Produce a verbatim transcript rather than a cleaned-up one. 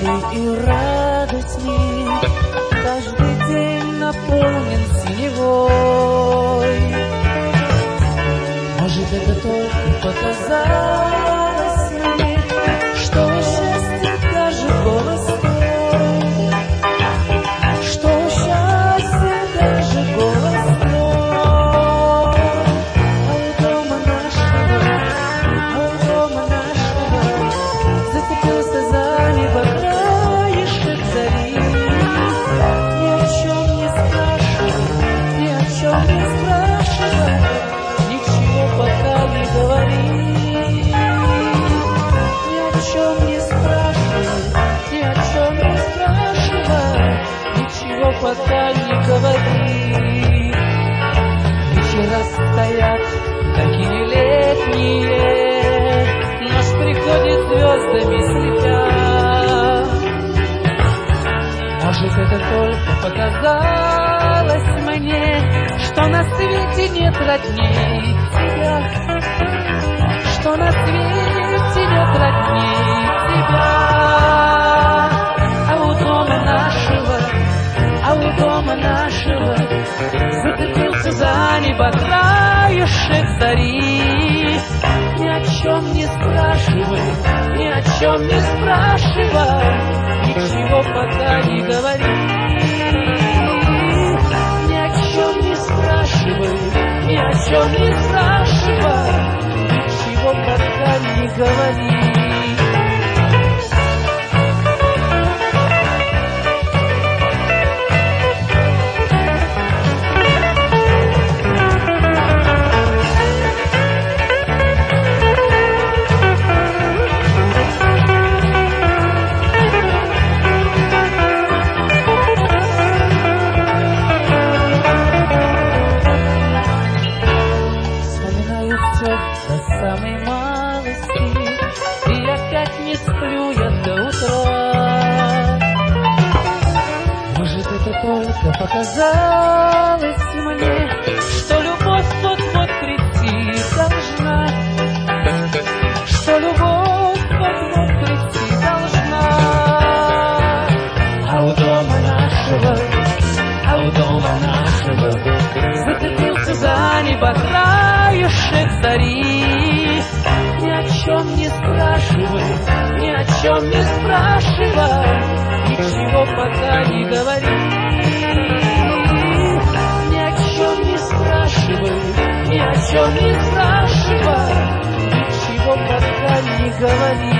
и радостней, каждый день наполнен синевой. Может, это только показалось мне, что счастье даже голос твой, что счастье даже голос твой. А у дома нашего, а у дома нашего зацепился за небо краешек зари. Ни о чем не спрашивай, ни о чем не спрашивай, ничего пока не говори. Ни о чем не спрашивай, ни о чем не спрашивай, ничего пока не говори. Вечера стоят такие летние, ночь приходит звездами слепя. Может, это только показалось мне, что на свете нет родней тебя, что на свете нет родней тебя. А у дома нашего, а у дома нашего зацепился за небо краешек зари. Ни о чем не спрашивай, ни о чем не спрашивай, ничего пока не говори. Ни о чем не спрашивай, ни о чем не спрашивай, ничего пока не говори. До самой малости, и опять не сплю я до утра. Может, это только показалось мне, что любовь вот-вот прийти должна, что любовь вот-вот прийти должна. А у дома нашего, а у дома нашего зацепился за небо краешек зари. Ни о чем не спрашивай, ни о чем не спрашивай, ничего пока не говори. Ни о чем не спрашивай, ни о чем не спрашивай, ничего пока не говори.